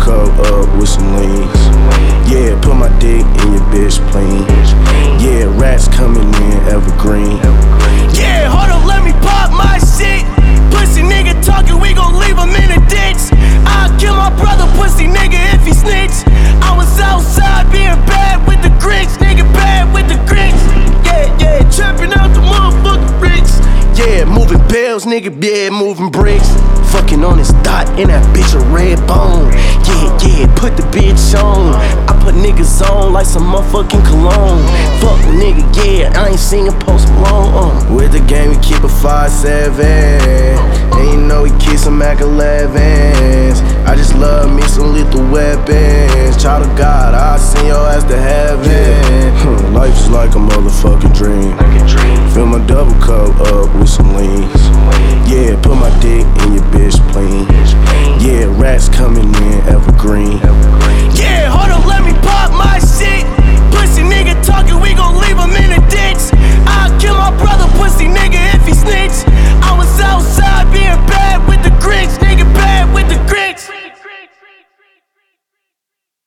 cup up with some leans. Yeah, put my dick in your bitch plane. Yeah, rats coming in evergreen. Yeah, hold up, let me pop my shit. Pussy nigga talking, we gon' leave him in a ditch. I'll kill my brother, pussy nigga, if he snitch. I was outside being bad with the Grinch, nigga, bad with the Grinch. Yeah, trapping out the motherfucking bricks. Yeah, moving bills, nigga, yeah, moving bricks. Fucking on his dot and that bitch a red bone. Yeah, put the bitch on. I put niggas on like some motherfucking cologne. Fuck nigga, yeah, I ain't singing Post Malone. With the game, we keep a 5'7". And you know we keep some Mac 11s. I just love me some lethal weapons. Child of God, I'll send your ass to heaven. Life is like a motherfucking dream. Fill my double cup